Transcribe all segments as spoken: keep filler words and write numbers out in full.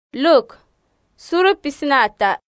Luk, sura pisinata.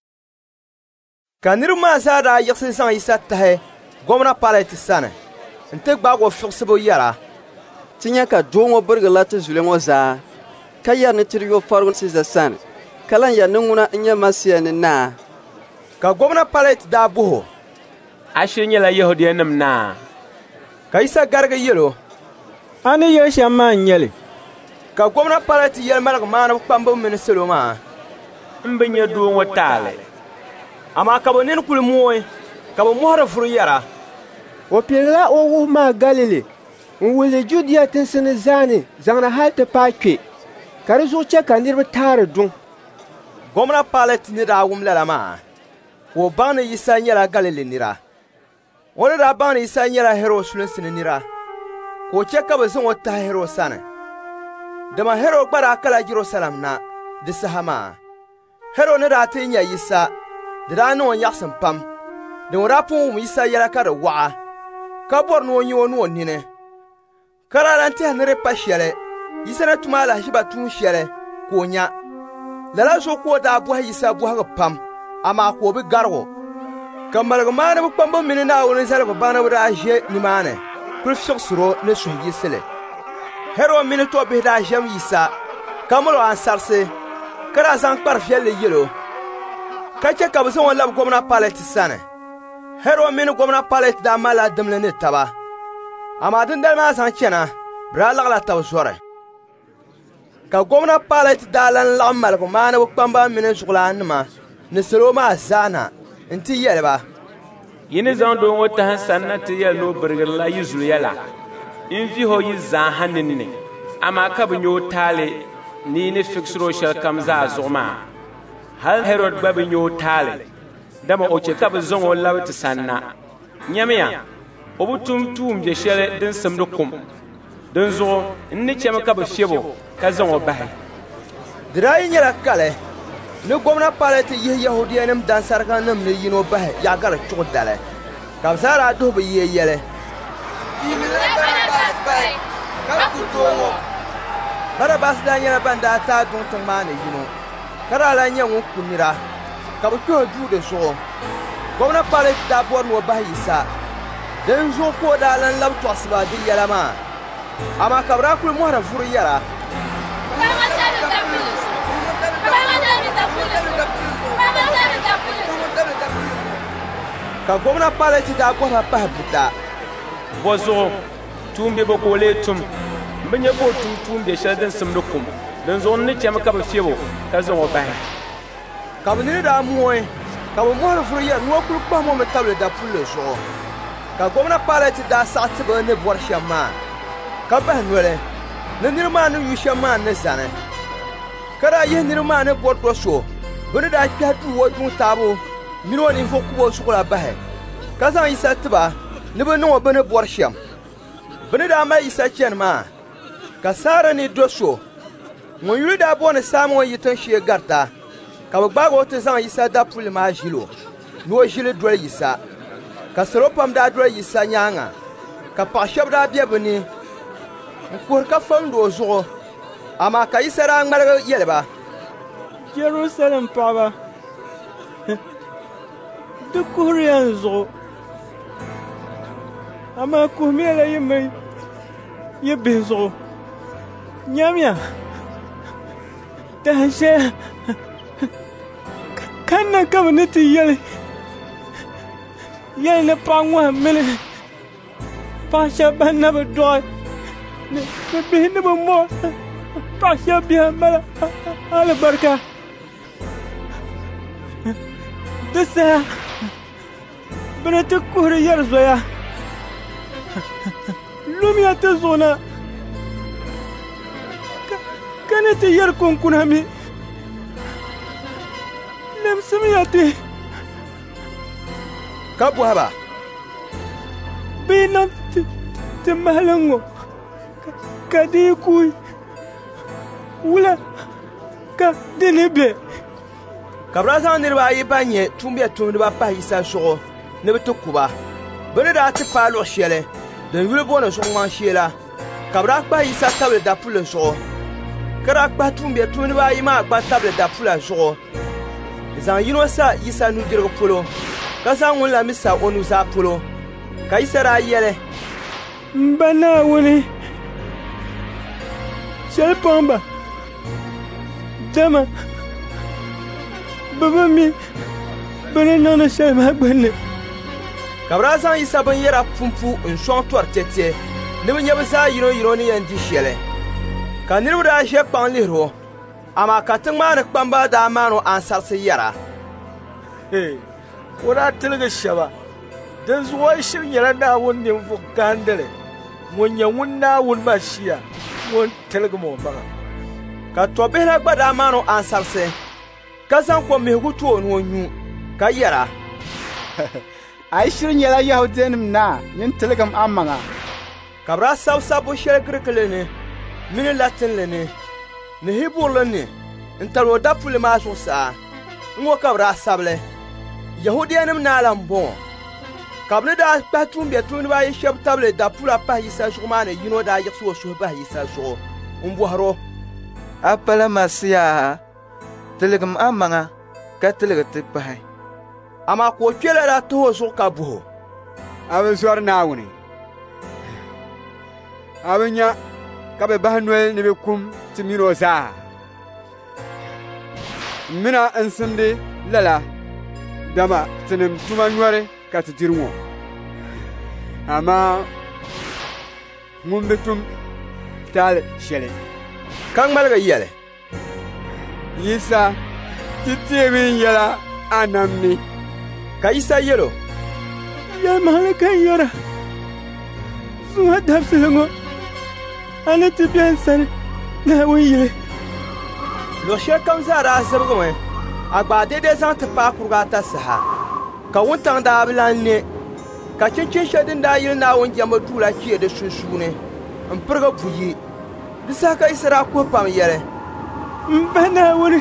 Kanir ma zada yiksi zang yisa tahe, gomna paleti sane. Nte gbago fiksibo yara. Tinya ka dongo burga lati zulengo za. Kaya ni tiriyo fargun siza sane. Kalan ya nunguna inya masiya ni na. Ka gomna paleti da buho. Ashe nyela Yahudiya nim na. Ka yisa garga yelo. Ani yesha ma nyeli. Ka gomna paleti yel malak maana kpambo miniselo ma. Mbenye dongo tale. Ama kabo nin kul moy, kabo mohra furu yara. O pela o wu ma Galile. Nwule Judea tinsini zani zangna halte pa kwe. Kari zo che ka nirba tare dun. Gomna paleti ni da wum lala ma. Wo bani yisa nyela Galile nira. Wani da bani yisa nyela hero sulinsini nira. Ko che kabo zon ta hero sana. Dama hero gbara kala Jerusalem na di sahama. Hero ni da ti nya yisa. Dida no yaksin pam. Din rapun mu yisa yela ka da wa'a. Ka bor no nyo no nine. Kara lan te nere pa shele. Yisa na tuma la hiba tun shele ko nya. Lala so ko da bu yisa bu ha pam. Ama ko bi gargo. Kamal ga mane bu pambo mini na woni sala ba bana bu da je ni mane. Kul sok suro ne su yisele. Hero mini to bi da jem yisa. Kamalo an sarse. Kara san par fiele yelo. Kache kabso wala gomna paleti sane. Hero mini gomna paleti da mala demle ne taba. Amadin dal ma san chena, bra la taw sore. Ka gomna paleti da lan la mal ko mana bu pamba mini suglan ma. Ne sero ma zana. Inti yelba. Yini zan do wata han sannati yel no burger la yizul yala. In fi ho yi zan hanin ne. Ama ka bu nyo tale ni ne fiksro shal kam za zuma. Hal Herod babi nyo tale dama oche kab zongo lawti sanna nyamya obutum tum je shere din samdo kum din zo inni chema kab shebo ka zongo bahe drai nyala kale ne gomna paleti yi yahudiyanam dan sarkanam ne yino bahe ya gar chudale kab sara do be yele bara bas da nyala banda ta dun tun mane yino kara la nyangu kunira ka bu to ju de so gomna pale da bor no bahisa den zo ko da lan lab to asba di yala ma ama kabra kul mo ra furu yara ka gomna pale ti da ko ra pa buta bozo tumbe boko le tum menye bo tum tumbe shaden samdukum dan zo ne chama ka ba fiebo ka zo bahe ka bu ni da moy ka bu mo furu ya no kul pa mo metable da pulle so ka gomna paleti da sati ba ne bor shama ka ba nwele ne ni ma no yu shama ne zane kara ye ni ma ne bor do so bu ni da kya tu wo tun tabo mi no ni fo ku so la bahe ka san isa tiba ne bu no ba ne bor sham bu ni da ma isa chen ma ka sara ni do so mo yuri da bone samo yitan shi garta ka bagbago te zan yisa da pul ma jilo no jile do yisa ka soropam da do yisa nyanga ka pashab da biebni ko ka fando zo ama ka yisara ngmarga yelba Jerusalem paba de kurian zo ama ko mele yeme ye bezo nyamya Tanshe Kana kabineti yele Yele pangwa mele Pasha banna bedoy Ne bihne mo Pasha biha mala ala barka Desa Benete kuhri yarzoya Lumia tezona Kanete yar konkunami Lem semiyati Kabu haba Binam te mahalango Kadi kui Wula Ka denebe Kabra san nirba yi banye tumbe tumbe pa isa so ne beto kuba bene da ti palo shele de yule bona so man shela kabra pa isa table da pulo so Kara kpa tumbe tuni ba yi ma kpa table da pula zuɣu. Zan yino sa Yisa nudirigu polo ka zaŋ ŋun la mi sa o nuzaa polo ka Yisa daa yɛli. M ba Naawuni shɛli pɔŋ ba dama bɛ bi mi bɛ ni niŋdi shɛli maa gbunni. Ka bɛ daa zaŋ Yisa binyɛra pumpu n-sɔŋ tɔri tɛtɛ ni bɛ nya bɛ zaa yino yino ni yɛn di shɛli. Ka niriba daa ʒe kpaŋ lihiri o, amaa ka ti ŋmaani kpamba daa maani o ansarisi yɛra. O daa tiligi shɛba din zuɣu shiri nyɛla Naawuni ninvuɣu gahindili ŋun nyɛ ŋun Naawuni maa shia ŋun tiligi ma o maŋa. Ka tɔbihi la gba daa maani o ansarisi ka zaŋ ko mihigu tu o ni o nyu ka yɛra. A yi shiri nyɛla Yahudiyanim naa nin tiligim a maŋa. Ka bɛ daa sabi sabbu shɛli Girikili ni mini Latinli ni ni Hiburili ni n-tali o dapuli maa zuɣusaa n-ŋɔ ka bɛ daa sabili Yahudiyanim naa la m-bɔŋɔ. Ka bɛ ni daa kpahi tumbe tumdiba ayi shɛba tabili dapula pahi Yisa zuɣu maa ni yino daa yiɣisi o suhu bahi Yisa zuɣu n-bɔhiri o. A pala Masiya tiligim a maŋa ka tiligi ti pahi. Amaa ka o kpɛla daa tuhi o zuɣu ka buhi o. A bɛ zɔri Naawuni. A bɛ nya ka bɛ bahi noli ni bɛ kum ti mini o zaa. Mina n-simdi lala dama tinim tuma nyɔri ka ti diri ŋɔ. Amaa ŋun bi tum taali shɛli. Ka ŋmaligi yɛli. Yisa ti teemi n-yɛla a nam ni. Ka Yisa yɛlo. Yɛlmaŋli ka n yɛra zuŋa dabisili ŋɔ a ni ti biɛni sani Naawuni yili. Luɣu shɛli kam zaa daa zibigimi a gbaa daidai zaŋ ti paai kurigu ata saha ka wuntaŋ daa bi lan ne ka chinchin shɛli din daa yili Naawuni jɛmbu duu la kpee di sunsuuni n-pirigi buyi. Di saha ka Yisa daa kuhi pam yɛli. M ba Naawuni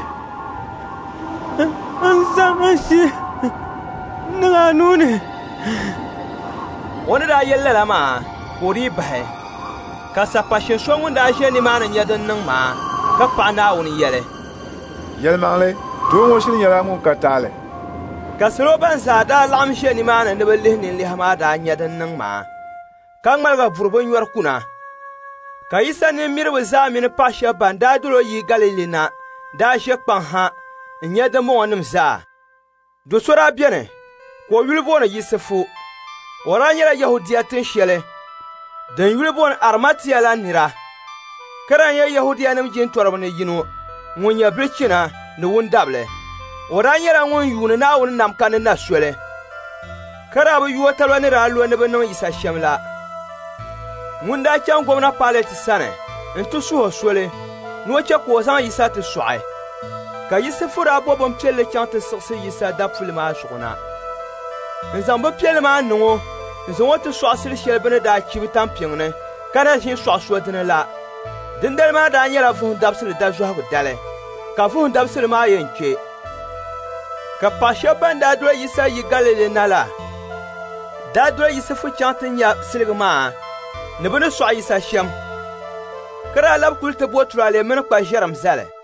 n zaŋ n shee niŋ a nuuni. O ni daa yɛli lala maa ka o dii bahi ka sapashin so ŋun daa ʒe nimaani nyɛ din niŋ maa ka kpahi Naawuni yɛli. Yɛlimaŋli doo ŋɔ shiri nyɛla ŋun ka taali. Ka salo ban zaa daa laɣim ʒe nimaani ni bɛ lihi ninliha maa daa nyɛ din niŋ maa ka ŋmaliga buri binyɔri kuna. Ka Yisa nimmiriba zaa mini paɣ' shɛba ban daa doli o yi Galili na daa ʒe kpaŋ ha n-nyɛ dimɔŋɔnim zaa. Do' so daa beni ka o yuli booni Yisifu. O daa nyɛla Yahudiya tin shɛli din yuli booni Arimatiya la nira ka daa nyɛ Yahudiyanim jintɔriba ni yino ŋun nyɛ bilichina ni wundabili. O daa nyɛla ŋun yuuni Naawuni nam ka ni na soli ka daa bi yuo taba ni daa lo ni bɛ niŋ Yisa shɛm la. Ŋun daa chaŋ gomna Pailati sani n-ti suhi soli ni o che ka o zaŋ Yisa ti sɔɣi. Ka Yisifu daa bo bimpiɛlli chaŋ ti siɣisi Yisa dapuli maa zuɣu na n zaŋ bimpiɛlli maa niŋ o n zaŋ o ti sɔɣisili shɛli bɛ ni daa chibi tampiŋ ni ka na ʒin sɔɣiso dini la. Dindali maa daa nyɛla vuhum dabisili dazɔhigu dali ka vuhum dabisili maa yɛn kpe. Ka paɣ' shɛba ban daa doli Yisa yi Galili na la daa doli Yisifu chaŋ ti nya siligi maa ni bɛ ni sɔɣi Yisa shɛm ka daa labi kuli ti bo turale mini kpa ʒɛrim zali.